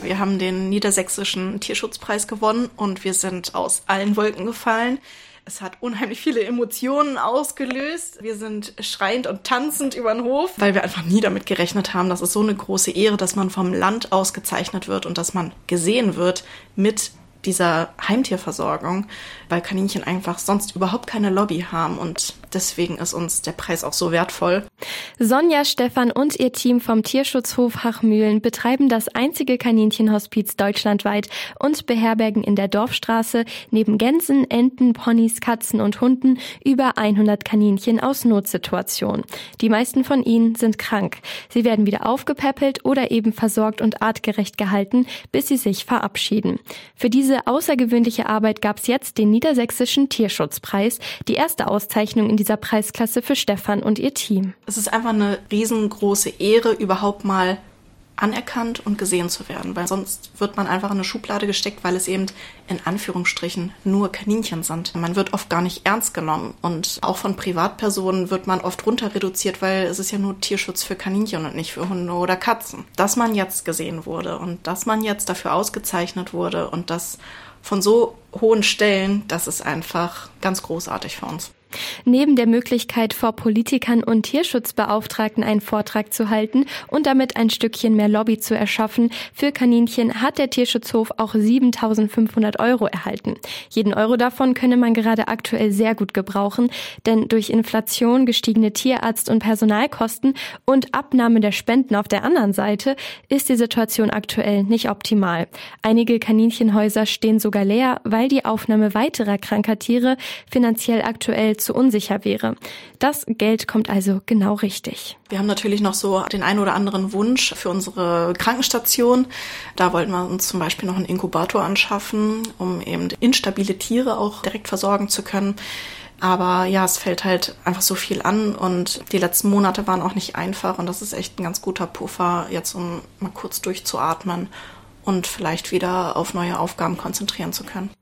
Wir haben den Niedersächsischen Tierschutzpreis gewonnen und wir sind aus allen Wolken gefallen. Es hat unheimlich viele Emotionen ausgelöst. Wir sind schreiend und tanzend über den Hof, weil wir einfach nie damit gerechnet haben. Das ist so eine große Ehre, dass man vom Land ausgezeichnet wird und dass man gesehen wird mit dieser Heimtierversorgung, weil Kaninchen einfach sonst überhaupt keine Lobby haben und deswegen ist uns der Preis auch so wertvoll. Sonja, Stefan und ihr Team vom Tierschutzhof Hachmühlen betreiben das einzige Kaninchenhospiz deutschlandweit und beherbergen in der Dorfstraße neben Gänsen, Enten, Ponys, Katzen und Hunden über 100 Kaninchen aus Notsituationen. Die meisten von ihnen sind krank. Sie werden wieder aufgepäppelt oder eben versorgt und artgerecht gehalten, bis sie sich verabschieden. Für diese außergewöhnliche Arbeit gab es jetzt den Niedersächsischen Tierschutzpreis, die erste Auszeichnung in dieser Preisklasse für Stefan und ihr Team. Es ist einfach eine riesengroße Ehre, überhaupt mal anerkannt und gesehen zu werden, weil sonst wird man einfach in eine Schublade gesteckt, weil es eben in Anführungsstrichen nur Kaninchen sind. Man wird oft gar nicht ernst genommen und auch von Privatpersonen wird man oft runter reduziert, weil es ist ja nur Tierschutz für Kaninchen und nicht für Hunde oder Katzen. Dass man jetzt gesehen wurde und dass man jetzt dafür ausgezeichnet wurde und das von so hohen Stellen, das ist einfach ganz großartig für uns. Neben der Möglichkeit, vor Politikern und Tierschutzbeauftragten einen Vortrag zu halten und damit ein Stückchen mehr Lobby zu erschaffen, für Kaninchen hat der Tierschutzhof auch 7.500 € erhalten. Jeden Euro davon könne man gerade aktuell sehr gut gebrauchen, denn durch Inflation, gestiegene Tierarzt- und Personalkosten und Abnahme der Spenden auf der anderen Seite ist die Situation aktuell nicht optimal. Einige Kaninchenhäuser stehen sogar leer, weil die Aufnahme weiterer kranker Tiere finanziell aktuell zu unsicher wäre. Das Geld kommt also genau richtig. Wir haben natürlich noch so den einen oder anderen Wunsch für unsere Krankenstation. Da wollten wir uns zum Beispiel noch einen Inkubator anschaffen, um eben instabile Tiere auch direkt versorgen zu können. Aber ja, es fällt halt einfach so viel an und die letzten Monate waren auch nicht einfach und das ist echt ein ganz guter Puffer, jetzt um mal kurz durchzuatmen und vielleicht wieder auf neue Aufgaben konzentrieren zu können.